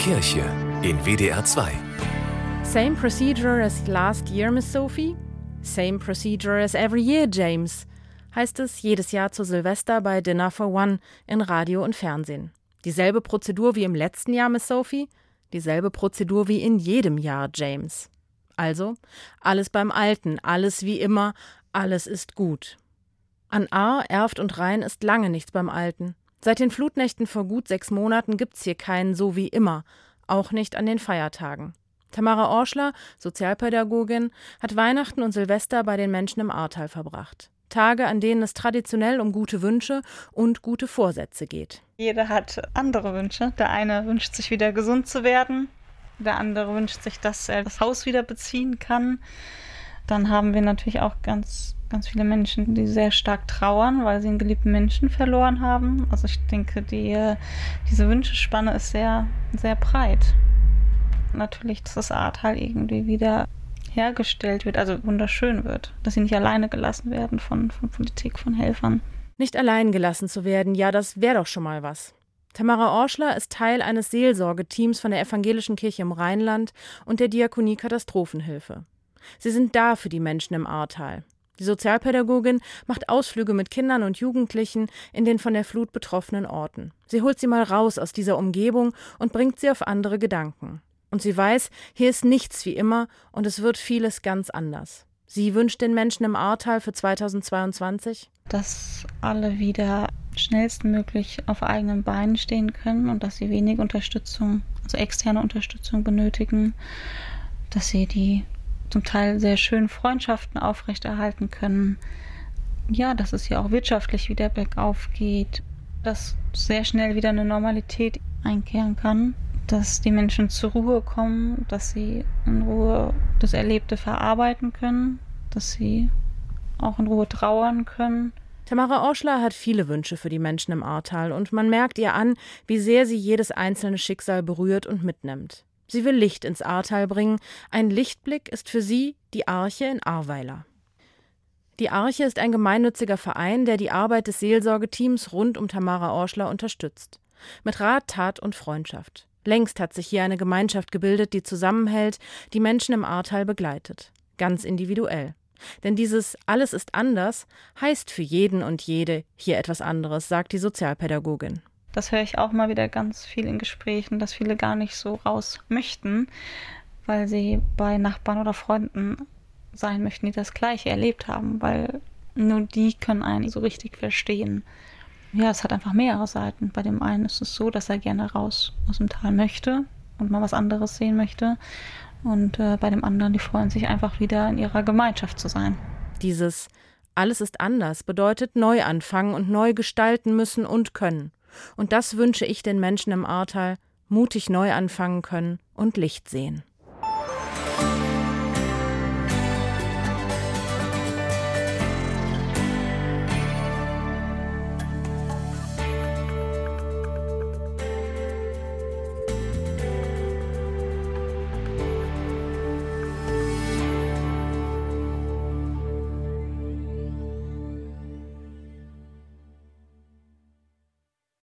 Kirche in WDR 2. Same procedure as last year, Miss Sophie? Same procedure as every year, James, heißt es jedes Jahr zu Silvester bei Dinner for One in Radio und Fernsehen. Dieselbe Prozedur wie im letzten Jahr, Miss Sophie? Dieselbe Prozedur wie in jedem Jahr, James. Also, alles beim Alten, alles wie immer, alles ist gut. An Ahr, Erft und Rhein ist lange nichts beim Alten. Seit den Flutnächten vor gut 6 Monaten gibt's hier keinen so wie immer, auch nicht an den Feiertagen. Tamara Orschler, Sozialpädagogin, hat Weihnachten und Silvester bei den Menschen im Ahrtal verbracht. Tage, an denen es traditionell um gute Wünsche und gute Vorsätze geht. Jeder hat andere Wünsche. Der eine wünscht sich wieder gesund zu werden, der andere wünscht sich, dass er das Haus wieder beziehen kann. Dann haben wir natürlich auch ganz viele Menschen, die sehr stark trauern, weil sie einen geliebten Menschen verloren haben. Also ich denke, diese Wünschespanne ist sehr, sehr breit. Natürlich, dass das Ahrtal irgendwie wieder hergestellt wird, also wunderschön wird, dass sie nicht alleine gelassen werden von Politik, von Helfern. Nicht allein gelassen zu werden, ja, das wäre doch schon mal was. Tamara Orschler ist Teil eines Seelsorgeteams von der Evangelischen Kirche im Rheinland und der Diakonie Katastrophenhilfe. Sie sind da für die Menschen im Ahrtal. Die Sozialpädagogin macht Ausflüge mit Kindern und Jugendlichen in den von der Flut betroffenen Orten. Sie holt sie mal raus aus dieser Umgebung und bringt sie auf andere Gedanken. Und sie weiß, hier ist nichts wie immer und es wird vieles ganz anders. Sie wünscht den Menschen im Ahrtal für 2022, dass alle wieder schnellstmöglich auf eigenen Beinen stehen können und dass sie wenig Unterstützung, also externe Unterstützung benötigen, dass sie die zum Teil sehr schönen Freundschaften aufrechterhalten können. Ja, dass es hier auch wirtschaftlich wieder bergauf geht, dass sehr schnell wieder eine Normalität einkehren kann, dass die Menschen zur Ruhe kommen, dass sie in Ruhe das Erlebte verarbeiten können, dass sie auch in Ruhe trauern können. Tamara Orschler hat viele Wünsche für die Menschen im Ahrtal und man merkt ihr an, wie sehr sie jedes einzelne Schicksal berührt und mitnimmt. Sie will Licht ins Ahrtal bringen. Ein Lichtblick ist für sie die Arche in Ahrweiler. Die Arche ist ein gemeinnütziger Verein, der die Arbeit des Seelsorgeteams rund um Tamara Orschler unterstützt. Mit Rat, Tat und Freundschaft. Längst hat sich hier eine Gemeinschaft gebildet, die zusammenhält, die Menschen im Ahrtal begleitet. Ganz individuell. Denn dieses Alles ist anders heißt für jeden und jede hier etwas anderes, sagt die Sozialpädagogin. Das höre ich auch mal wieder ganz viel in Gesprächen, dass viele gar nicht so raus möchten, weil sie bei Nachbarn oder Freunden sein möchten, die das Gleiche erlebt haben, weil nur die können einen so richtig verstehen. Ja, es hat einfach mehrere Seiten. Bei dem einen ist es so, dass er gerne raus aus dem Tal möchte und mal was anderes sehen möchte. Und bei dem anderen, die freuen sich einfach wieder in ihrer Gemeinschaft zu sein. Dieses Alles ist anders bedeutet neu anfangen und neu gestalten müssen und können. Und das wünsche ich den Menschen im Ahrtal, mutig neu anfangen können und Licht sehen.